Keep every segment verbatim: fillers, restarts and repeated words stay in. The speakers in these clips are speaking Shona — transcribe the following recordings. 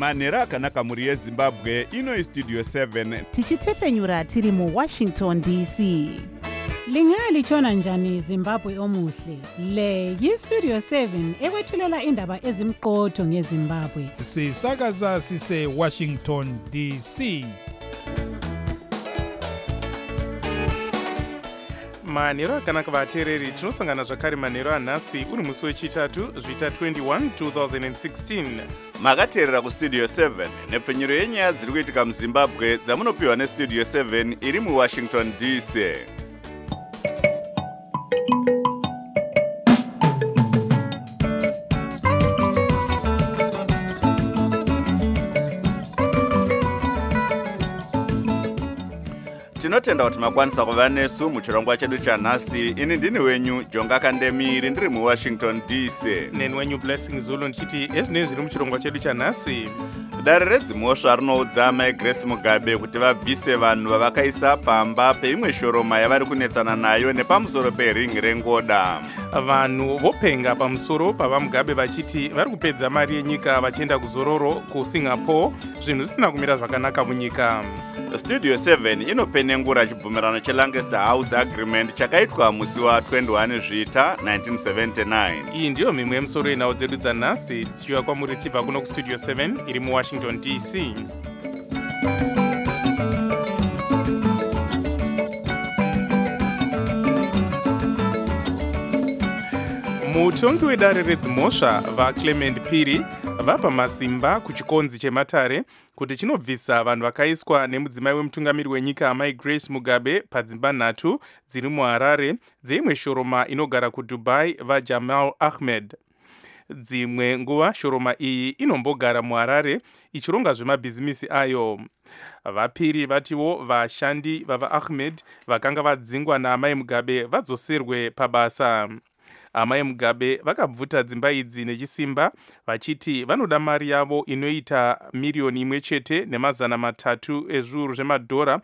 manhero akanaka mhuri yezimbabwe. Ino istudio seven tichitefenyura tiri muwashington D C. Lingalitshona njani Zimbabwe omuhle? Le yistudio seven ekwethulela indaba ezimqotho ngeZimbabwe. Sisakaza sise Washington D C. manhero akanaka vateereri, tinosangana zvakare manhero anhasi uri musi wechitatu zvita twenty-one twenty sixteen. makateerera kustudio seven nepfenyuro yenyaya dziri kuitika muzimbabwe dzamunopiwa nestudio seven iri muwashington D C. tinotenda kuti makwanisa kuva nesu muchirongwa chedu chanhasi. Ini ndini wenyu Jonga Kandemiri ndiri muwashington D C. neni wenyu Blessing Zulu ndichiti ezvinei zviri muchirongwa chedu chanhasi. Dare redzimhosva rinoudza Mai Grace Mugabe kuti vabvise vanhu vavakaisa pamba peimwe shoroma yavari kunetsana nayo nepamusoro peringi rengoda. Vanhu vopenga pamusoro pavaMugabe vachiti vari kupedza mari yenyika vachienda kuzororo kuSingapore, zvinhu zvisina kumira zvakanaka munyika. Studio seven inopenengura chibvumirano cheLancaster House Agreement chakaitwa musi wa twenty-one zvita nineteen seventy-nine. Iyi ndiyo mimwe yemusoro yenhau dzedu dzanhasi dzichiuya kwamuri tichibva kuno kustudio seven iri muwashington D C. mutongi wedare redzimhosva vaClement Phiri vapa masimba kuchikonzi chematare kuti chinobvisa vanhu vakaiswa nemudzimai wemutungamiri wenyika Mai Grace Mugabe padzimba nhatu dziri muHarare dzeimwe shoroma inogara kuDubai vaJamal Ahmed. Dzimwe nguva shoroma iyi inombogara muHarare ichironga zvemabhizimisi ayo. vaPhiri vatiwo vashandi vavaAhmed vakanga vadzingwa naamai Mugabe vadzoserwe pabasa. Amai Mugabe vakabvuta dzimba idzi nechisimba vachiti vanoda mari yavo inoita miriyoni imwe chete nemazana matatu ezviuru zvemadhora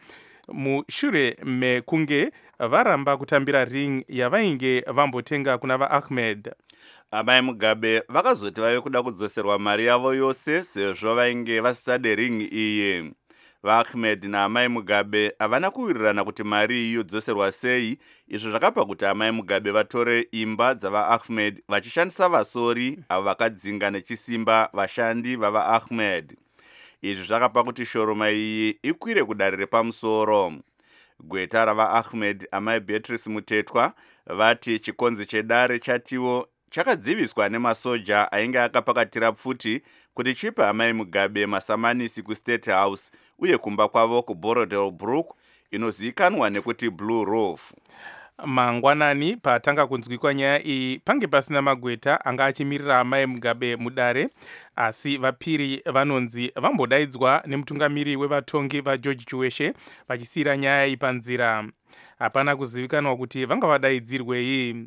mushure mekunge varamba kutambira ring yavainge vambotenga kuna vaAhmed. Amai Mugabe vakazoti vave kuda kudzoserwa mari yavo yose sezvo vainge vasisade ring iyi. vaAhmed naamai Mugabe havana kuwirirana kuti mari iyi yodzoserwa sei. Izvo zvakapa kuti amai Mugabe vatore imba dzavaAhmed vachishandisa vasori avo vakadzinga nechisimba vashandi vavaAhmed. Izvi zvakapa kuti shoroma iyi ikwire kudare repamusoro. Gweta ravaAhmed amai Beatrice Mutetwa vati chikonzi chedare chatiwo chakadziviswa nemasoja ainge akapakatira pfuti kuti chipe amai Mugabe masamanisi kuState House uye kumba kwavo kuBorodale inozivikanwa nekuti Blue Roof. Mangwanani patanga kunzwikwa nyaya iyi pange pasina magweta anga achimirira amai Mugabe mudare, asi vaPhiri vanonzi vambodaidzwa nemutungamiri wevatongi vaGeorge Chiweshe vachisiyira nyaya iyi panzira. Hapana kuzivikanwa kuti vanga vadaidzirwei.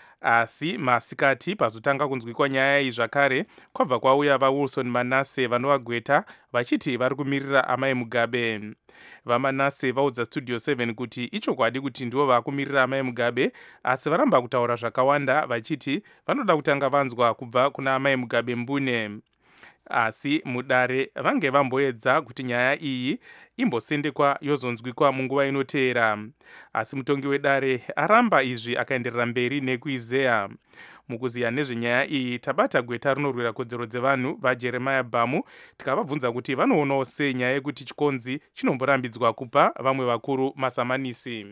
Asi masikati pazotanga kunzwikwa nyaya iyi zvakare kwabva kwauya vaWilson Manase vanovagweta vachiti vari kumirira amai Mugabe. VaManase vaudza studio seven kuti ichokwadi kuti ndivo vakumirira amai Mugabe, asi varamba kutaura zvakawanda vachiti vanoda kutanga vanzwa kubva kuna amai Mugabe mbune. Asi mudare vange vamboedza kuti nyaya iyi imbosendekwa yozonzwikwa munguva inoteera. Asi mutongi wedare aramba izvi akaenderera mberi nekuizeya. Mukuziya nezvenyaya iyi tabata gweta rinorwira kodzero dzevanhu vaJeremiah Bhamu tikavabvunza kuti vanoonawo sei nyaya yekuti chikonzi chinomborambidzwa kupa vamwe vakuru masamanisi.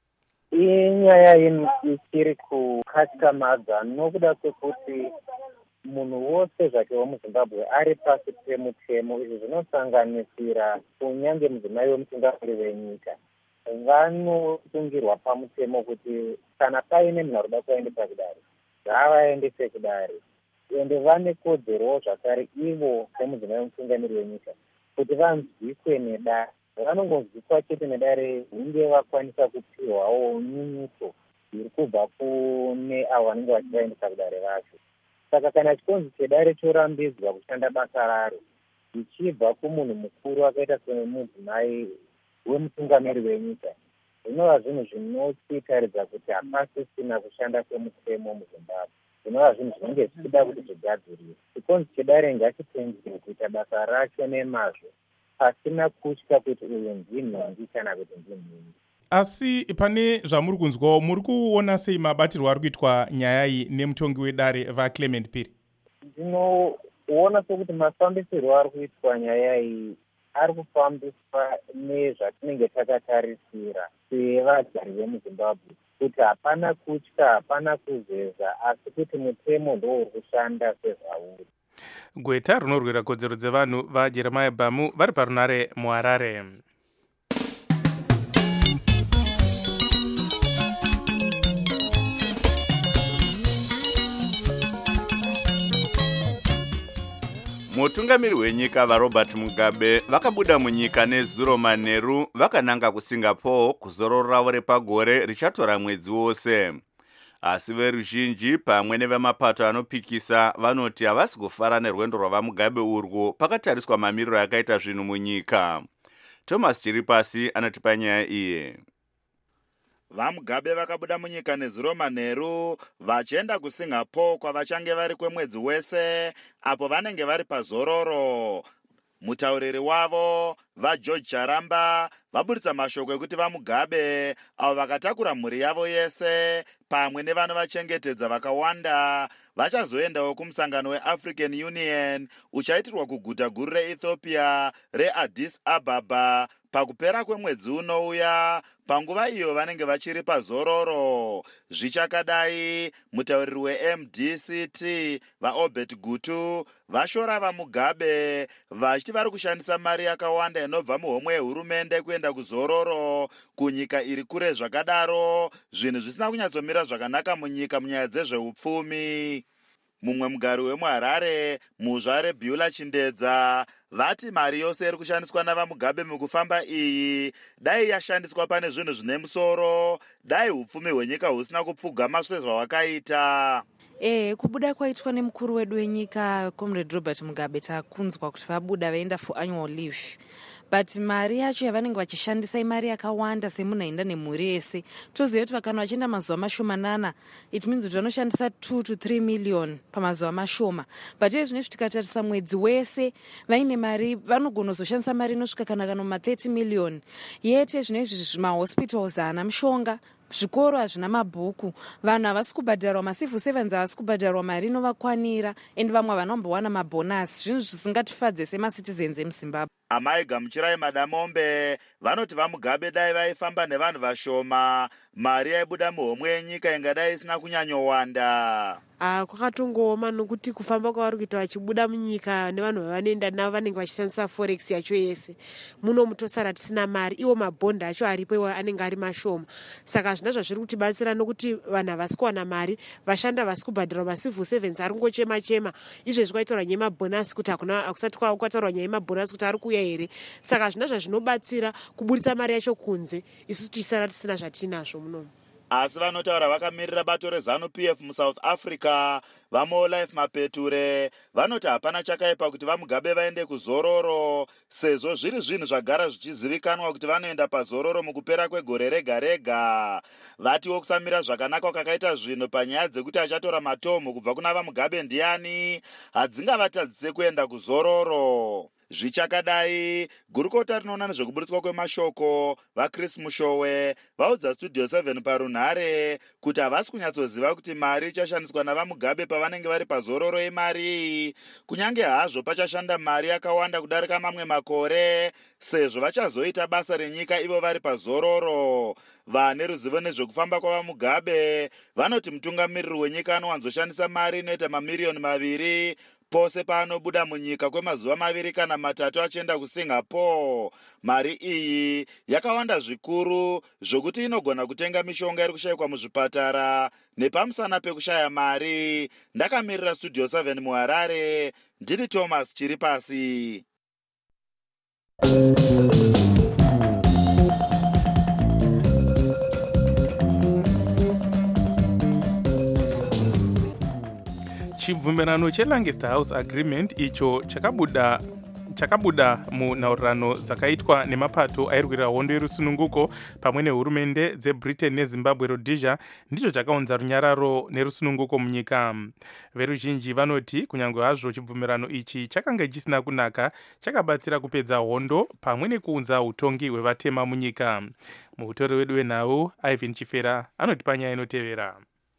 Inyaya ichiri kukatyamadza nokuda kwekuti munhu wose zvake wemuZimbabwe ari pasi pemutemo. Izvi zvinosanganisira kunyange mudzimai wemutungamiri wenyika vanosungirwa pamutemo kuti kana paine munhu arikuda kuendesa kudare ngavaendese kudare, ende vane kodzerowo zvakare ivo semudzimai wemutungamiri wenyika kuti vanzwikwe nedare. Vanongonzwikwa chete nedare hunge vakwanisa kupiwawo nyunyuto iri kubva kune avo vanenge vachivaendesa kudare vacho. Saka kana chikonzi chedare chorambidzwa kushanda basa raro ichibva kumunhu mukuru akaita semudzimai wemutungamiri wenyika, zvinova zvinhu zvinotitaridza kuti hapasisina kushanda kwemutemo muZimbabwe. zvinova zvinhu zvinenge zvichida kuti zvigadziriwe. Chikonzi chedare ngachitendere kuita basa racho nemazvo pasina kutya kuti uyu ndinhingi kana kuti ndinhingi. Asi pane zvamuri kunzwawo, muri kuona sei mabatirwo ari kuitwa nyaya iyi nemutongi wedare vaClement Phiri? Ndinoona sekuti mafambisirwo ari kuitwa nyaya iyi ari kufambiswa nezvatinenge takatarisira sevagari vemuZimbabwe, kuti hapana kutya, hapana kuzeza, asi kuti mutemo ndo uri kushanda sezvauri. Gweta rinorwira kodzero dzevanhu vaJeremiah Bhamu vari parunare muHarare. Mutungamiri wenyika vaRobert Mugabe vakabuda munyika nezuro manheru vakananga kuSingapore kuzororo ravo repagore richatora mwedzi wose. Asi veruzhinji pamwe nevemapato anopikisa vanoti havasi kufara nerwendo rwavaMugabe urwo pakatariswa mamiriro akaita zvinhu munyika. Thomas Chiripasi anotipa nyaya iye. VaMugabe vakabuda munyika nezuro manheru vachienda kuSingapore kwavachange vari kwemwedzi wese apo vanenge vari pazororo. Mutauriri wavo vaGeorge Charamba vaburitsa mashoko ekuti vaMugabe avo vakatakura mhuri yavo yese pamwe nevanovachengetedza vakawanda vachazoendawo kumusangano weAfrican Union uchaitirwa kuguta guru reEthiopia reAddis Ababa pakupera kwemwedzi unouya. Panguva iyo vanenge vachiri pazororo. Zvichakadai, mutauriri weM D C T vaObert Gutu vashora vaMugabe vachiti vari kushandisa mari yakawanda inobva muhomwe yehurumende kuenda kuzororo kunyika iri kure zvakadaro, zvinhu zvisina kunyatsomira zvakanaka munyika munyaya dzezveupfumi. Mumwe mugari wemuHarare muzvare Beulah Chindedza vati mari yose iri kushandiswa navaMugabe mukufamba iyi dai yashandiswa pane zvinhu zvine musoro, dai upfumi hwenyika husina kupfugama sezvawakaita. Eh, kubuda kwaitwa nemukuru wedu wenyika Comrade Robert Mugabe takunzwa kuti vabuda vaenda for annual leave. But mari yacho yavanenge vachishandisa imari yakawanda semunhu aenda nemhuri yese. Toziva kuti vakana vachienda mazuva mashomanana, it means kuti vanoshandisa two to three million pamazuva mashoma. But iye zvinezvi tikatarisa mwedzi wese vaine mari vanogona kuzoshandisa mari inosvika kana kana ma thirty million. Yete zvinezvi mahospitals haana mishonga, zvikoro hazvina mabhuku, vanhu havasi kubhadharwa, macivil servants havasi kubhadharwa mari inovakwanira, ende vamwe vanombowana mabhonasi, zvinhu zvisingatifadze semacitizens emuZimbabwe. Amai Gamuchirai Madamombe vanoti vaMugabe dai vaifamba nevanhu vashoma, mari yaibuda muhomwe yenyika ingadai isina kunyanyowanda. Ah, kwakatongooma nokuti kufamba kwavari kuita vachibuda munyika nevanhu vavanoenda navo vanenge vachishandisa forex yacho yese. Muno mutosara tisina mari, iwo mabhondi acho aripo iwo anenge ari mashoma. Saka zvina zvazviri kutibatsira nokuti vanhu havasi kuwana mari, vashanda havasi kubhadharwa, macivil servants ari kungochema chema. Izvezvi kwaitaura nyaya yemabhonasi kuti hakuna hakusati kwataurwa nyaya yemabhonasi kuti ari kuuya here. Saka zvina zvazvinobatsira kuburitsa mari yacho kunze, isu tisara tisina zvatinazvo munomu. Asi vanotaura vakamirira bato reZANU-P F muSouth Africa vaMolife Mapeture vanoti hapana chakaipa kuti vaMugabe vaende kuzororo sezvo zviri zvinhu zvagara zvichizivikanwa kuti vanoenda pazororo mukupera kwegore rega rega. Vatiwo kusamira zvakanaka kwakaita zvinhu panyaya dzekuti achatora matomu kubva kuna vaMugabe ndiani hadzingavatadzise kuenda kuzororo. Zvichakadai, gurukota rinoona nezvekuburitswa kwemashoko vaChris Mushowe vaudza Studio seven parunhare kuti havasi kunyatsoziva kuti mari ichashandiswa navaMugabe pavanenge vari pazororo yemari, kunyange hazvo pachashanda mari yakawanda kudarika mamwe makore sezvo vachazoita basa renyika ivo vari pazororo. Vane ruzivo nezvekufamba kwavaMugabe vanoti mutungamiriri wenyika anowanzoshandisa mari inoita mamiriyoni maviri pose paanobuda munyika kwemazuva maviri kana matatu achienda kuSingapore. Mari iyi yakawanda zvikuru zvokuti inogona kutenga mishonga iri kushayikwa muzvipatara nepamusana pekushaya mari. Ndakamirira Studio seven muHarare, ndini Thomas Chiripasi. Chibvumirano cheLancaster House Agreement icho chakabuda chakabuda munhaurirano dzakaitwa nemapato airwira hondo yerusununguko pamwe nehurumende dzebritain nezimbabwe rhodesia ndicho chakaunza runyararo nerusununguko munyika. Veruzhinji vanoti kunyange hazvo chibvumirano ichi chakanga chisina kunaka, chakabatsira kupedza hondo pamwe nekuunza utongi hwevatema munyika. Muhutori wedu wenhau Ivan Chifera anoti panyaya inotevera.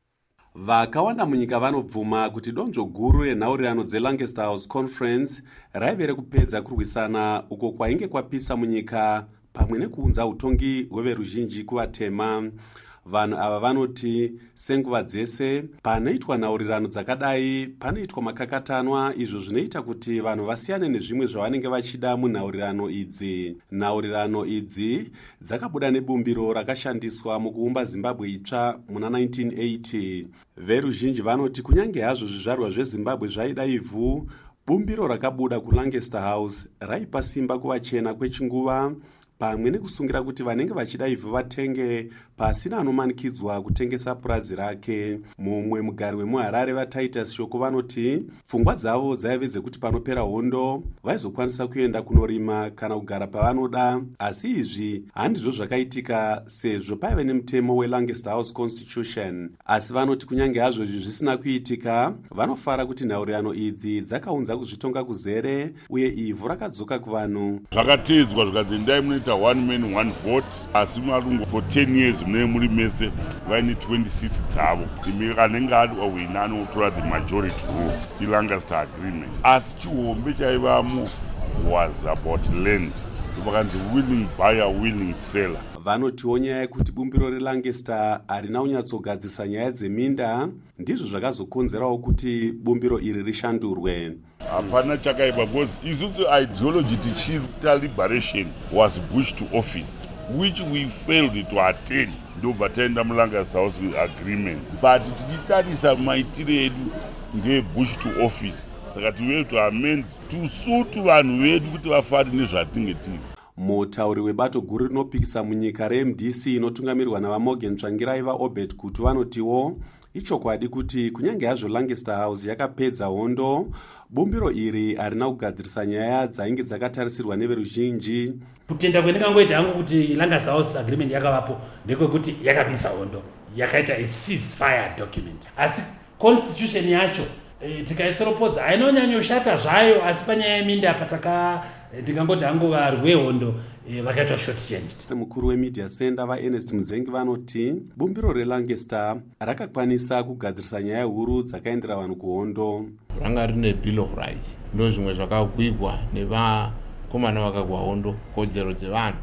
Vakawanda munyika vanobvuma kuti donzvo guru renhaurirano dzeLancaster House Conference raive rekupedza kurwisana uko kwainge kwapisa munyika pamwe nekuunza utongi hweveruzhinji kuvatema. Vanhu ava vanoti senguva dzese panoitwa nhaurirano dzakadai panoitwa makakatanwa, izvo zvinoita kuti vanhu vasiyane nezvimwe zvavanenge vachida munhaurirano idzi. Nhaurirano idzi dzakabuda nebumbiro rakashandiswa mukuumba Zimbabwe itsva muna nineteen eighty. Veruzhinji vanoti kunyange hazvo zvizvarwa zveZimbabwe zvaida ivhu, bumbiro rakabuda kuLancaster House raipa simba kuvachena kwechinguva pamwe nekusungira kuti vanenge vachida ivhu vatenge pasina anomanikidzwa kutengesa purazi rake. Mumwe mugari wemuHarare vaTitus Shoko vanoti pfungwa dzavo dzaive dzekuti panopera hondo vaizokwanisa kuenda kunorima kana kugara pavanoda, asi izvi handizvo zvakaitika sezvo paive nemutemo weLancaster House Constitution. Asi vanoti kunyange hazvo izvi zvisina kuitika, vanofara kuti nhaurirano idzi dzakaunza kuzvitonga kuzere uye ivhu rakadzoka kuvanhu. Zvakateedzwa zvikadzi ndai munoita one man one vote, asi marungu for ten years mune muri mese vaine twenty-six dzavo. Imi anenge awina anotora the majority rule, iLancaster agreement. Asi chihombe chaivamo was about land. Vakanzi willing buyer, willing seller. Vanotiwo nyaya yekuti bumbiro reLancaster harina kunyatsogadzisa nyaya dzeminda ndizvo zvakazokonzerawo kuti bumbiro iri rishandurwe. Hapana chakaipa because isusu ideology tichiita liberation was Bush to office, which we failed to attain. Ndobva taenda muLancaster House agreement, but tichitarisa maitire edu ngeBush to office, saka tiwe to amend to suit vanhu vedu kuti vafare nezvatinge tiri. Mutauri webato guru rinopikisa munyika reM D C inotungamirwa navaMorgan Tsvangirai vaObert Gutu vanotiwo ichokwadi kuti kunyange hazvo Lancaster House yakapedza hondo, bumbiro iri harina kugadzirisa nyaya dzainge dzakatarisirwa neveruzhinji. Kutenda kwendingangoita hangu kuti Lancaster House agreement yakavapo ndekwekuti yakapisa hondo, yakaita a ceasefire document. Asi constitution yacho e, tikaitsoropodza hainonyanyoshata zvayo, asi panyaya yeminda pataka ndingangoti hangu vari wehondo e, vakaitwa short changed. Mukuru wemedia center vaErnest Mudzengi vanoti bumbiro reLancaster rakakwanisa kugadzirisa nyaya huru dzakaendera vanhu kuhondo. Ranga rine bill of rights, ndo zvimwe zvakagwigwa nevakomana vakagwa hondo, kodzero dzevanhu.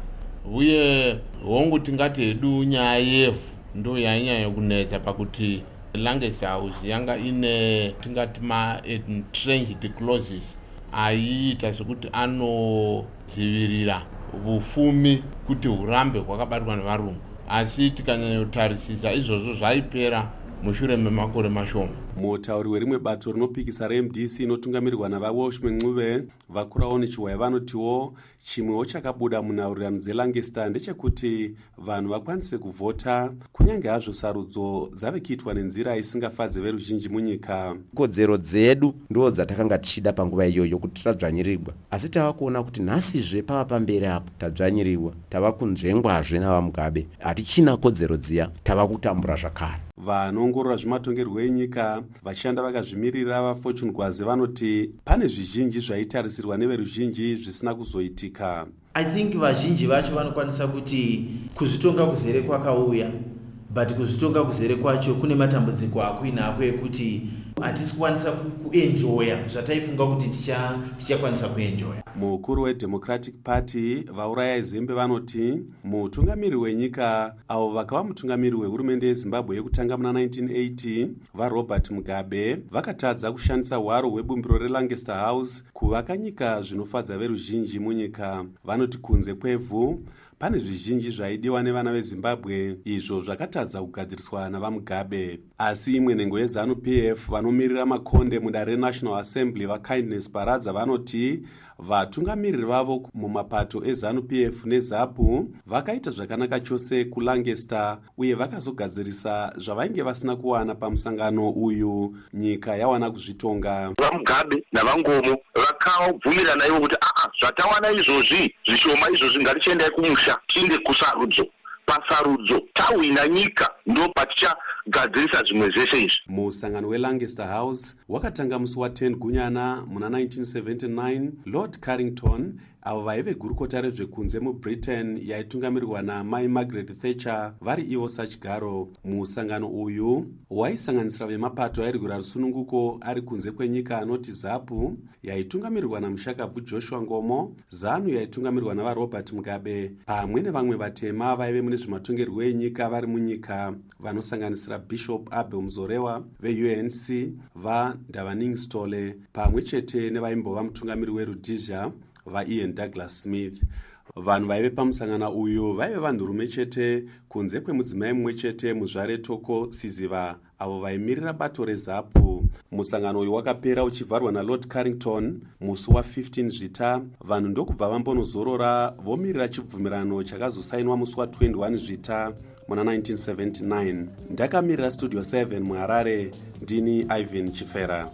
Uye hongu tingati hedu nyaya yefu ndo yanyanya kunetsa pakuti Lancaster House yanga ine tingati ma entrenched clauses aiita zvekuti anodzivirira ufumi kuti hurambe hwakabatwa nevarungu, asi tikanyanyotarisisa izvozvo zvaipera mushure memakore mashoma. Mutauri werimwe bato rinopikisa reM D C inotungamirirwa navaWalshman Ncube vakurawo nechiwaya vanotiwo chimwewo chakabuda munhaurirano dzeLancaster ndechekuti vanhu vakwanise kuvhota kunyange hazvo sarudzo dzave kuitwa nenzira isingafadze veruzhinji munyika. Kodzero dzedu ndo dzatakanga tichida panguva iyoyo kuti tadzvanyirirwa, asi tava kuona kuti nhasizve pava pamberi apo tadzvanyirirwa, tava kunzvengwazve navaMugabe, hatichina kodzero dziya, tava kutambura zvakare. Vanoongorora zvematongerwo enyika vachishanda vakazvimirira vaFortune Gwazi vanoti pane zvizhinji zvaitarisirwa neveruzhinji zvisina kuzoitika. I think vazhinji vacho vanokwanisa kuti kuzvitonga kuzere kwakauya, but kuzvitonga kuzere kwacho kune matambudziko akuinako ekuti hatisi kukwanisa kuenjoya zvataifunga kuti tichakwanisa kuenjoya. Mukuru weDemocratic Party vauraya Zembe vanoti mutungamiri wenyika avo vakava mutungamiri wehurumende yeZimbabwe yekutanga muna nineteen eighty vaRobert Mugabe vakatadza kushandisa hwaro hwebumbiro reLancaster House kuvaka nyika zvinofadza veruzhinji munyika. Vanoti kunze kwevhu pane zvizhinji zvaidiwa nevana veZimbabwe izvo zvakatadza kugadziriswa navaMugabe. Asi imwe nhengo yeZanu P F vanomirira makonde mudare reNational Assembly vaKindness Baradza vanoti vatungamiriri vavo mumapato ezanu p f nezapu vakaita zvakanaka chose kulancaster uye vakazogadzirisa zvavainge vasina kuwana pamusangano uyu. Nyika yawana kuzvitonga. vamugabe navangomo vakabvumirana ivo kuti aa zvatawana izvozvi zvishoma izvozvi ngatichiendai kumusha tiinde kusarudzo. Pasarudzo tawina nyika ndo patichagadzirisa zvimwe zvese izvi. Musangano weLancaster House wakatanga musi wa ten gunyana muna nineteen seventy-nine. Lord Carrington avo vaive gurukota rezvekunze mubritain yaitungamirirwa namai Margaret Thatcher vari ivo sachigaro. Musangano uyu waisanganisira vemapato airwira rusununguko ari kunze kwenyika anoti zapu yaitungamirirwa namushakabvu Joshua Ngomo, zanu yaitungamirirwa navaRobert Mugabe pamwe nevamwe vatema vaive mune zvematongerwo enyika vari munyika vanosanganisira Bishop Abel Muzorewa ve-U N C, vaNdavaning Stole pamwe chete nevaimbova mutungamiri weRhodesia vaIan Douglas Smith. Vanhu vaive pamusangana uyu vaive vanhurume chete kunze kwemudzimai mumwe chete muzvare Toko Siziva avo vaimirira bato rezapu. Musangano uyu wakapera uchivharwa naLord Carrington musi wa fifteen Zvita. Vanhu ndokubva vambonozorora vomirira chibvumirano chakazosainwa musi wa twenty-one Zvita muna nineteen seventy-nine. Ndakamirira Studio seven muHarare, ndini Ivan Chifera.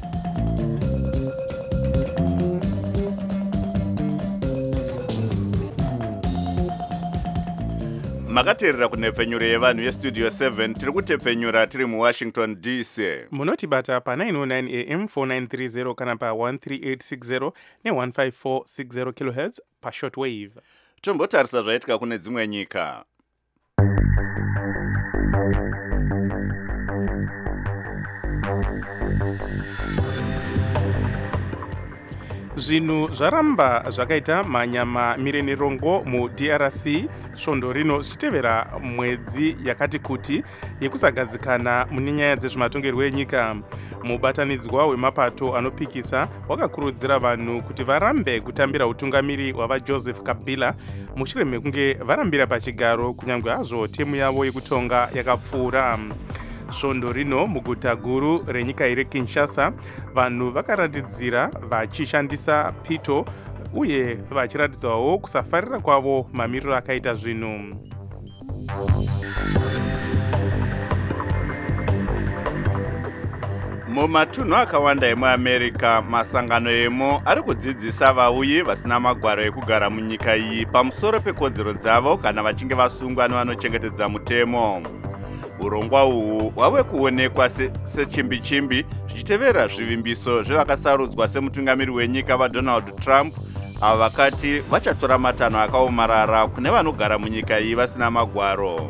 makateerera kunhepfenyuro yevanhu yestudio seven tiri kutepfenyura tiri muwashington D C. munotibata pa nine oh nine a m four nine three zero kana pa one three eight six zero ne one five four six zero kilohertz pa shortwave. Tombotarisa zvaitika kune dzimwe nyika. Zvinhu zvaramba zvakaita manyama mirenirongo mu-D R C svondo rino zvichitevera mwedzi yakati kuti yekusagadzikana mune nyaya dzezvematongerwo enyika. Mubatanidzwa wemapato anopikisa wakakurudzira vanhu kuti varambe kutambira utungamiri hwavaJoseph Kabila mushure mekunge varambira pachigaro kunyange hazvo temu yavo yekutonga yakapfuura. Svondo rino muguta guru renyika iri Kinshasa vanhu vakaratidzira vachishandisa pito uye vachiratidzawo kusafarira kwavo mamiriro akaita zvinhu. Mumatunhu akawanda emuAmerica masangano emo ari kudzidzisa vauyi vasina magwaro ekugara munyika iyi pamusoro pekodzero dzavo kana vachinge vasungwa nevanochengetedza mutemo. Urongwa uhu hwave kuonekwa sechimbi-chimbi zvichitevera zvivimbiso zvevakasarudzwa semutungamiri wenyika vaDonald Trump avo vakati vachatora matanho akaomarara kune vanogara munyika iyi vasina magwaro.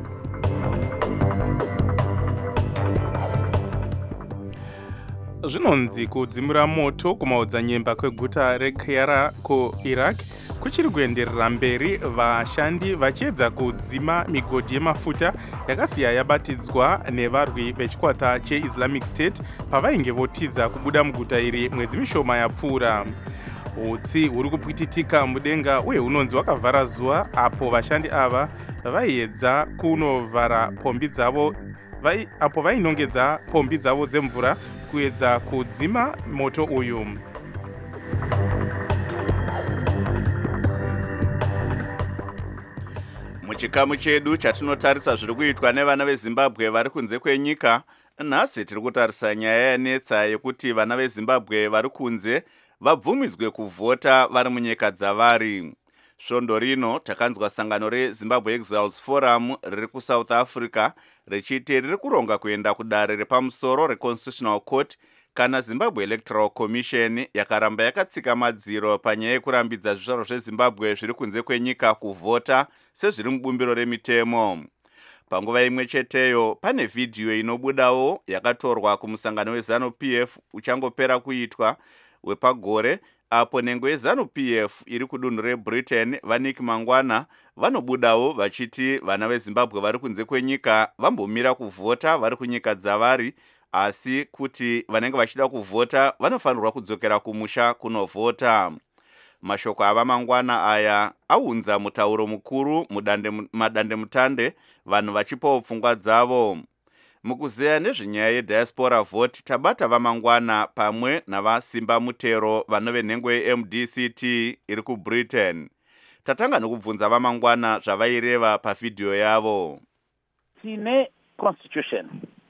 Zvinonzi kudzimura moto kumaodzanyemba kweguta reKhyara kuIraq kuchiri kuenderera mberi, vashandi vachiedza kudzima migodhi yemafuta yakasiya yabatidzwa nevarwi vechikwata cheIslamic State pavainge votiza kubuda muguta iri mwedzi mishoma yapfuura. Utsi huri kupwititika mudenga uye hunonzi wakavhara zuva apo vashandi ava vaiedza kunovhara pombi dzavo vai, apo vainongedza pombi dzavo dzemvura kuedza kudzima moto uyu. Muchikamu chedu chatinotarisa zviri kuitwa nevana veZimbabwe vari kunze kwenyika, nhasi tiri kutarisa nyaya yanetsa yekuti vana veZimbabwe vari kunze vabvumidzwe kuvhota vari munyika dzavari. Svondo rino takanzwa sangano reZimbabwe Exiles Forum riri kuSouth Africa richiti riri kuronga kuenda kudare repamusoro reConstitutional Court kana Zimbabwe Electoral Commission yakaramba yakatsika madziro panyaya yekurambidza zvizvarwa zveZimbabwe zviri kunze kwenyika kuvhota sezviri mubumbiro remitemo. Panguva imwe cheteyo pane vhidhiyo inobudawo yakatorwa kumusangano weZanu-P F uchangopera kuitwa wepagore apo nhengo yeZanu-P F iri kudunhu reBritain vaNick Mangwana vanobudawo vachiti vana veZimbabwe vari kunze kwenyika vambomira kuvhota vari kunyika dzavari, asi kuti vanenge vachida kuvhota vanofanirwa kudzokera kumusha kunovhota. Mashoko ava Mangwana aya aunza mutauro mukuru mudande madande mutande vanhu vachipawo pfungwa dzavo. mukuzeya nezvenyaya yediaspora vote tabata vamangwana pamwe navasimba mutero vanove nhengo yeM D C T iri kubritain. Tatanga nekubvunza vamangwana zvavaireva pavhidhiyo yavo. Tine constitution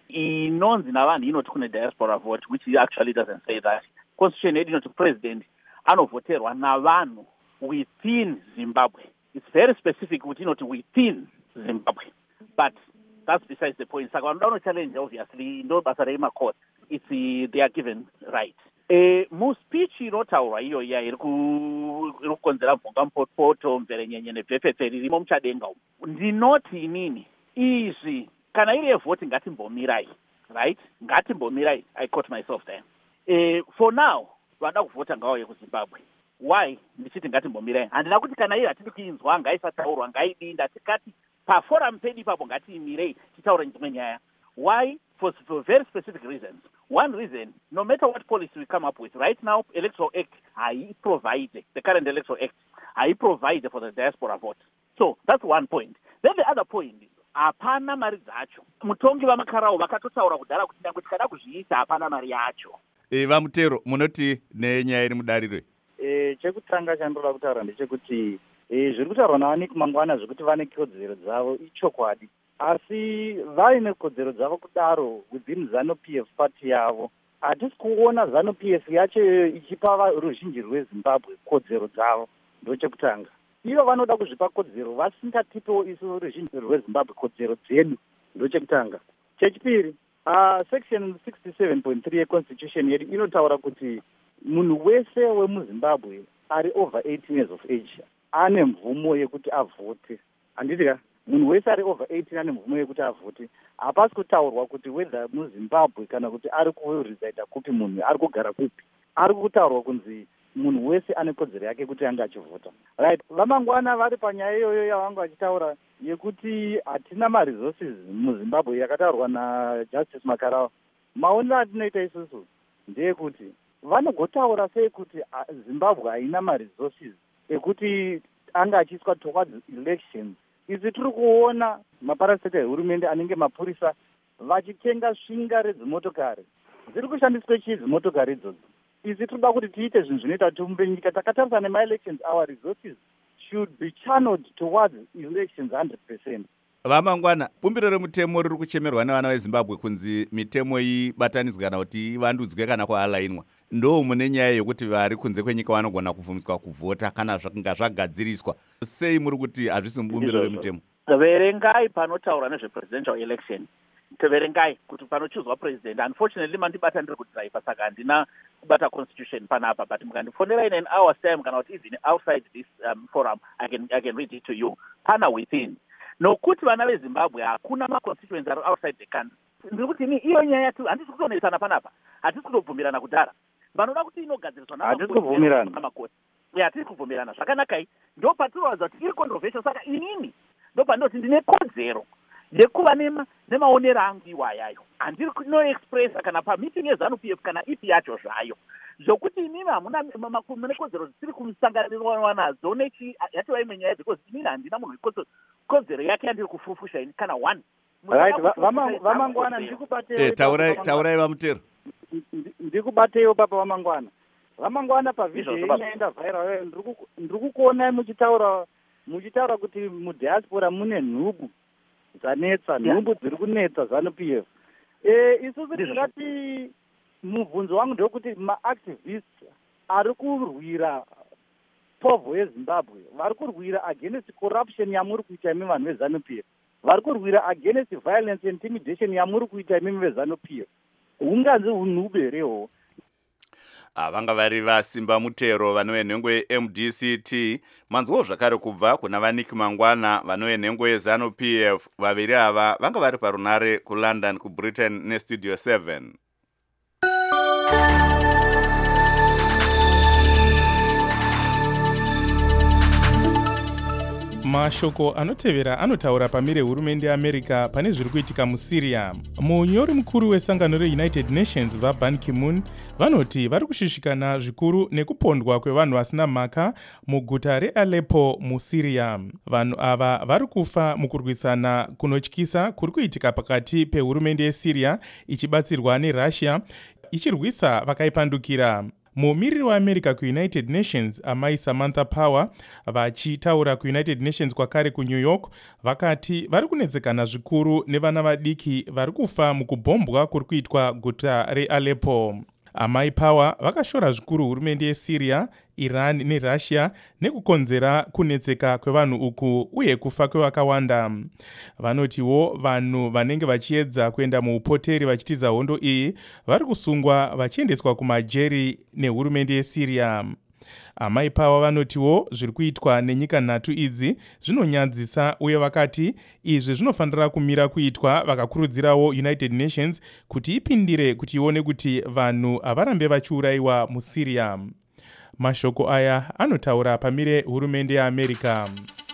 inonzi navanhu inoti kune diaspora vote, which actually doesn't say that. Constitution yedu inoti president anovoterwa navanhu within Zimbabwe. It's very specific kuti inoti within Zimbabwe, but that's besides the point. Saka vanoda challenge obviously ndo basa remacourt. It's uh, they are given right. E, muspeech inotaurwa iyo iya iri kukonzera mvonga mupoto mverenyenye nebvepfepfe ririmo muchadenga umu. Ndinoti inini izvi kana iri yevhoti ngatimbomirai, right? Ngatimbomirai. I caught myself there. E, for now vanoda kuvhota ngauye kuZimbabwe. Why? Ndichiti ngatimbomirai. Handina kuti kana iri hatidi kuinzwa ngaisataurwa ngaidii, ndatikati paforum pedu ipapo ngatiimirei titaure dzimwe nyaya. Why? For, for very specific reasons. One reason, no matter what policy we come up with, right now, Electoral Act, I provide, the current Electoral Act, I provide for the diaspora vote. So, that's one point. Then the other point is, hapana mari dzacho. Mutongi vamakarao vakatotaura kudhara kuti nyangwe tikada kuzviita hapana mari yacho. E, vamutero, munoti nenyaya iri mudariro? E, chekutanga chandinoda kutaura ndechekuti e, zviri kutaurwa navaNick Mangwana zvekuti vane kodzero dzavo ichokwadi. Asi vaine kodzero dzavo kudaro within ZANU-P F party yavo. Hatisi kuona ZANU-P F yacho ichipa ruzhinji rweZimbabwe kodzero dzavo. Ndo chekutanga. Ivo vanoda kuzvipa kodzero vasingatipewo isu ruzhinji rweZimbabwe kodzero dzedu. Ndo chekutanga. Chechipiri, uh, section sixty-seven point three yeconstitution yedu inotaura kuti munhu wese wemuZimbabwe ari over eighteen years of age ane mvumo yekuti avhote. Handiti ka? Munhu wese ari over eighteen ane mvumo yekuti avhote. Hapasi kutaurwa kuti whether muZimbabwe kana kuti ari kuresida kupi munhu ari kugara kupi. Ari kutaurwa kunzi munhu wese ane kodzero yake kuti anga achivhota. Right. Vamangwana vari panyaya iyoyo yavanga vachitaura yekuti hatina maresources muZimbabwe yakataurwa naJustice Makarao. Maonero atinoita isusu ndeyekuti vanogotaura sei kuti Zimbabwe haina maresources ekuti anga achiiswa towards elections. Izi tiri kuona maparasiteti ehurumende anenge mapurisa vachitenga svinga redzimotokari. Dziri kushandiswa chii dzimotokari idzodzo? Izi tinoda kuti tiite zvinhu zvinoita kuti tumbe nyika takatarisa nema-elections, our resources should be channeled towards elections one hundred percent. Vamangwana, bumbiro remutemo riri kuchemerwa nevana veZimbabwe kunzi mitemo ibatanidzwe kana kuti ivandudzwe kana kualainwa. Ndo mune nyaya yekuti vari kunze kwenyika vanogona kubvumiswa kuvhota kana zvakange zvagadziriswa. Sei muri kuti hazvisi mubumbiro remutemo? Verengai panotaura nezvepresidential election. Teverengai kuti panochuzwa president. Unfortunately mandibata ndiri kudrive saka handina kubata constitution panapa, but mukandifonera in an hour's time kana kuti even outside this um, forum I can, I can read it to you. Pana within. Nokuti vana veZimbabwe hakuna ma-constituents ari outside the country. Ndiri kuti ni iyo nyaya tu handisi kutonesana panapa. Hatisi kutobvumirana kudhara. Vanoda kuti inogadziriswa na hatisi kubvumirana. Hatisi kubvumirana. Zvakanakai ndo patinowadza kuti iri controversial saka inini ndo pandoti ndine kodzero yekuva nema nemaonero angu iwayayo. Handiri no express kana pameeting yeZANU-P F kana ipi yacho zvayo. Zvokuti inini hamuna mune kodzero dzisiri kusanganirwa nadzo nechi yatova imwe nyaya because inini handina munhu kodzero yake yandiri kufufusha ini kana one. Right, Vamangwana ndikubatei. Eh, taurai taurai vamutero. Ndikubatei papa Vamangwana. Vamangwana pavhidhiyo inoenda viral ndiri kukuona muchitaura muchitaura kuti mudiaspora mune nhubu dzanetsa, nhubu dziri kunetsa ZANU-P F. Eh, isusu tingati mubvunzo wangu ndokuti ma-activists ari kurwira povo yeZimbabwe vari kurwira against corruption yamuri kuita imi vanhu veZANU-P F. Vari kurwira against violence and intimidation yamuri kuita imi veZANU-P F. Hunganzi unhube herewo. Vanga vari vasimba mutero vanove nhengo yeM D C T. Manzwo zvakare kubva kuna vaNick Mangwana vanove nhengo yeZANU-P F. Vaviri ava vanga vari parunare kuLondon kuBritain neStudio seven. mashoko anotevera anotaura pamire hurumende yeamerica pane zviri kuitika musyria. Munyori mukuru wesangano reunited nations vaban ki-moon vanoti vari kushishikana zvikuru nekupondwa kwevanhu vasina mhaka muguta realeppo musyria. Vanhu ava vari kufa mukurwisana kunotyisa kuri kuitika pakati pehurumende yesyria ichibatsirwa nerussia ichirwisa vakaipandukira. Mumiriri weAmerica kuunited nations amai Samantha Power vachitaura kuunited nations kwakare kuNew York vakati vari kunetsekana zvikuru nevana vadiki vari kufa mukubhombwa kuri kuitwa guta reAleppo. Amai Power vakashora zvikuru hurumende yeSyria, Iran neRussia nekukonzera kunetseka kwevanhu uku uye kufa kwevakawanda. Vanotiwo vanhu vanenge vachiedza kuenda muupoteri vachitiza hondo iyi vari kusungwa vachiendeswa kumajeri nehurumende yeSyria. Amai Power vanotiwo zviri kuitwa nenyika nhatu idzi zvinonyadzisa uye vakati izvi zvinofanira kumira kuitwa, vakakurudzirawo United Nations kuti ipindire kuti ione kuti vanhu havarambe vachiurayiwa muSyria. Mashoko aya anotaura pamire hurumende yeAmerica.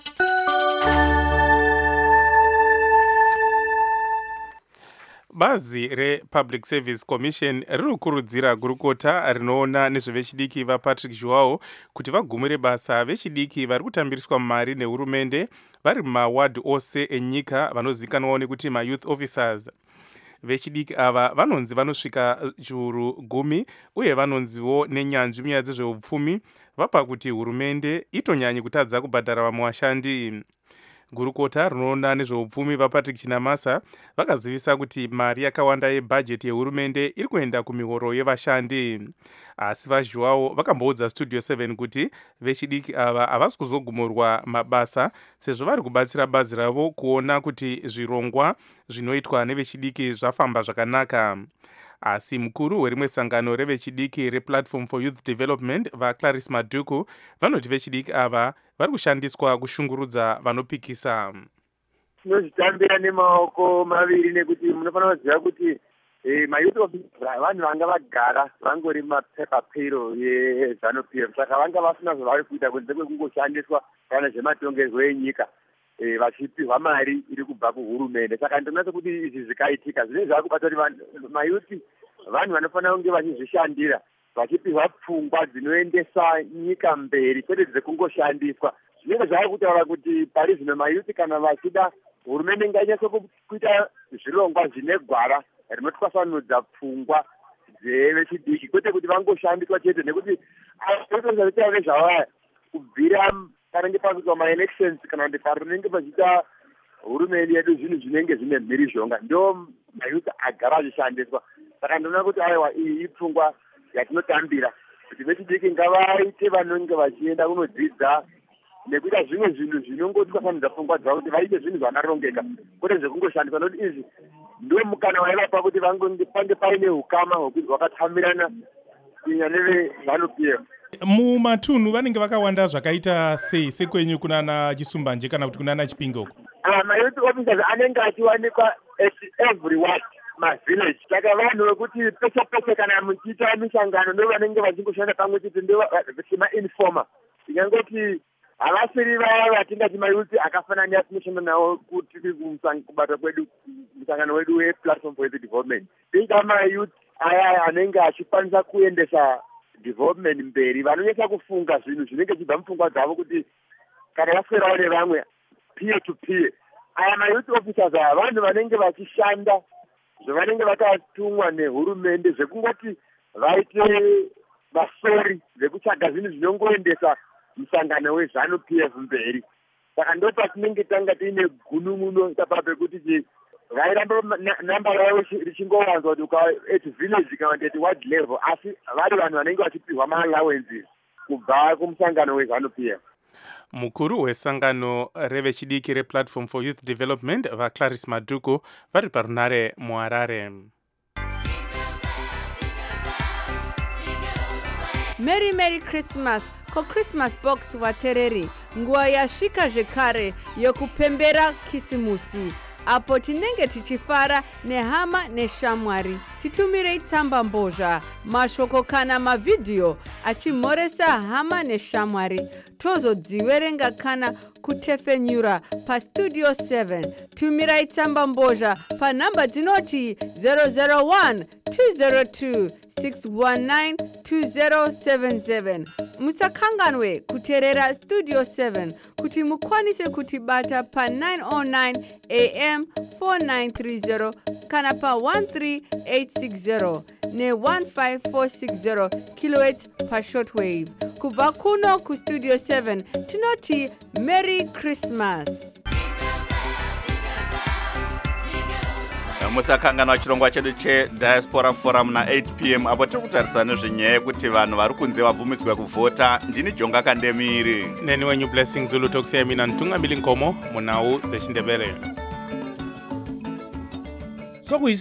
Bazi rePublic Service Commission riri kukurudzira gurukota rinoona nezvevechidiki vaPatrick Joao kuti vagumire basa vechidiki vari kutambiriswa mari nehurumende vari mumawadhi ose enyika vanozikanwawo nekuti mayouth officers. Vechidiki ava vanonzi vanosvika chiuru gumi uye vanonziwo nenyanzvi munyaya dzezveupfumi vapa kuti hurumende itonyanyi kutadza kubhadhara vamwe vashandi. Gurukota rinoona nezveupfumi vaPatrick Chinamasa vakazivisa kuti mari yakawanda yebhajeti yehurumende iri kuenda kumihoro yevashandi. Asi vaJoao vakamboudza Studio seven kuti vechidiki ava havasi kuzogumurwa mabasa sezvo vari kubatsira bazi ravo kuona kuti zvirongwa zvinoitwa nevechidiki zvafamba zvakanaka. Asi mukuru werimwe sangano revechidiki rePlatform for Youth Development vaClarice Maduku vanoti vechidiki ava vari kushandiswa kushungurudza vanopikisa. Tinozvitambira nemaoko maviri nekuti munofanira kuziva kuti eh, mayouth officers vanhu vanga vagara vangori mapepapero yeZANU-P F, saka vanga vasina zvavari kuita kunze kwekungoshandiswa kana zvematongerwo enyika eh, vachipihwa mari iri kubva kuhurumende. Saka ndinoona kuti izvi zvikaitika zvinenge zvakubata kuti mayouth vanhu vanofanira kunge vachizvishandira vachipihwa pfungwa dzinoendesa nyika mberi kwete dzekungoshandiswa. Zvinenge zvava kutaura kuti pari zvino mayouth kana vachida hurumende ngainyatso kuita zvirongwa zvine gwara rinotwasanudza pfungwa dzevechidiki kwete kuti vangoshandiswa chete, nekuti aotozaitaura nezvavaya kubvira panenge pakuitwa maelections kana kuti parinenge pachiita hurumende yedu zvinhu zvinenge zvine mhirizhonga ndo mayouth agara achishandiswa. Saka ndinoona kuti aiwa iyi ipfungwa yatinotambira kuti vechidiki ngavaite vanenge vachienda kunodzidza nekuita zvimwe zvinhu zvinongotwasanudza pfungwa dzavo kuti vaite zvinhu zvakarongeka kwete zvekungoshandiswa, nokuti izvi ndo mukana waivapa kuti pange paine ukama hwakatambirana kunya nevezANU-P F. Mumatunhu vanenge vakawanda zvakaita sei sekwenyu kunana Chisumbanje kana kuti kunana Chipinge uko? Ah, mayouth officers anenge achiwanikwa at every ward mavillage. Saka vanhu vekuti peshe peshe kana muchiita mishangano ndo vanenge vachingoshanda pamwe chete ndo vechima-informa. Ndingangoti havasiri vaya vatingati mayouth akafanana atinoshanda nawo kuti kubata kwedu musangano wedu wePlatform for Youth Development. Tinga mayouth aya anenge achikwanisa kuendesa development mberi, vanonyesa kufunga zvinhu zvinenge chibva mupfungwa dzavo kuti kana vaswerawo nevamwe peer to peer. Aya mayouth officers aya vanhu vanenge vachishanda zvavanenge vakatumwa nehurumende zvekungoti vaite vasori zvekutsvaga zvinhu zvinongoendesa musangano weZANU-P F mberi. Saka ndo patinenge tanga tiine gunumuno tapa pekuti vairamba namba ravo richingowanzwa kuti at village kana kuti at ward level, asi vari vanhu vanenge vachipihwa ma-allowances kubva kumusangano weZANU-P F. Mukuru wesangano revechidiki rePlatform for Youth Development vaClarice Maduku vari parunare muHarare. Merry Merry Christmas ko Christmas box vatereri, nguva yasvika zvekare yokupembera kisimusi. apo tinenge tichifara nehama neshamwari. Titumirei tsamba mbozha, mashoko kana mavhidhiyo achimhoresa hama neshamwari. Tozodziverenga kana kutefenyura pastudio seven. Tumirai tsamba mbozha panhamba dzinoti zero zero one two zero two six one nine two zero seven seven. Musakanganwe kuteerera Studio seven kuti mukwanise kutibata pa nine oh nine A M four nine three zero kana pa one three eight six zero ne one five four six zero kilohertz pa shortwave. Kubva kuno ku Studio seven tinoti Merry Christmas. Musakanganwa chirongwa chedu cheDiaspora Forum na eight p m apo tiri kutarisana nezvenyaya yekuti vanhu vari kunze vabvumidzwa kuvhota. Ndini Jonga Kandemiri. Neni wenyu Blessing Zulu tokusiyai mina Ntungamili Nkomo munhau dzechindebele.